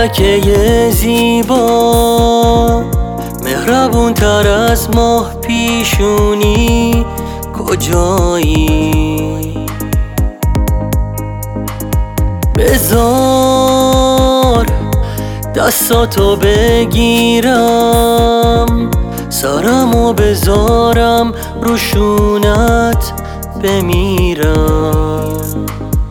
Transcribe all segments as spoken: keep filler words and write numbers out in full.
ملکه زیبا، مهربون تر از ماه پیشونی کجایی؟ بذار دستاتو بگیرم، سرمو بذارم روشونت بمیرم.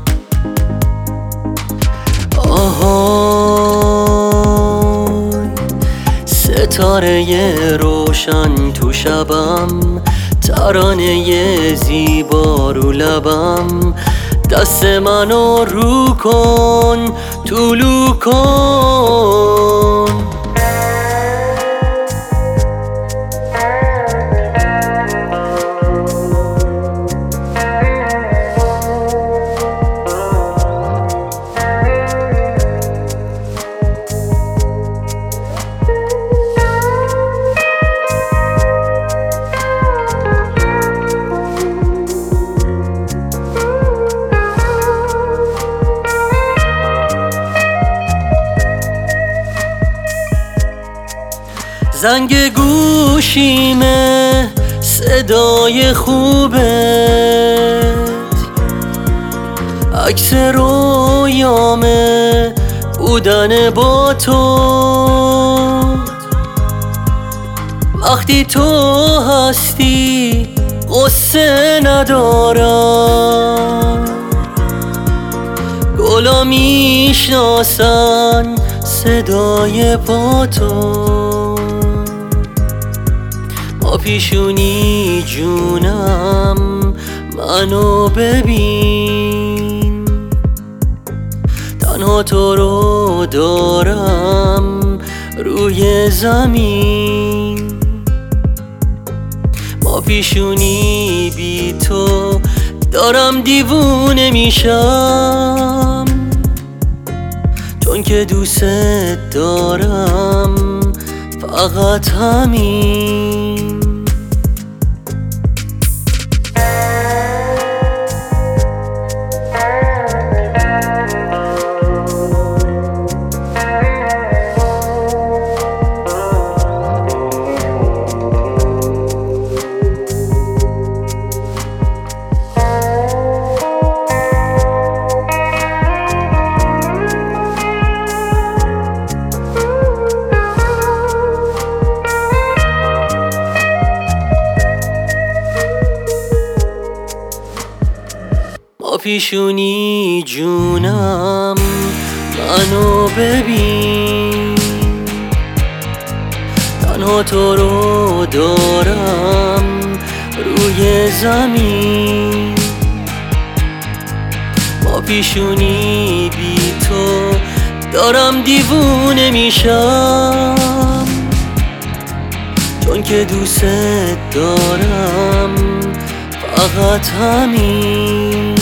آهای ستاره روشن تو شبم، ترانه زیبا رو لبم، دست منو رو کن طلو کن. زنگ گوشیمه صدای خوبت، عکس رویامه بودن با تو. وقتی تو هستی غصه ندارم، گلا میشناسن صدای پا تو. با پیشونی جونم منو ببین، تنها تو رو دارم روی زمین. با پیشونی بی تو دارم دیوونه میشم، چون که دوست دارم فقط همین. با پیشونی جونم منو ببین، تنها تو رو دارم روی زمین. با پیشونی بی تو دارم دیوونه میشم، چون که دوست دارم فقط همین.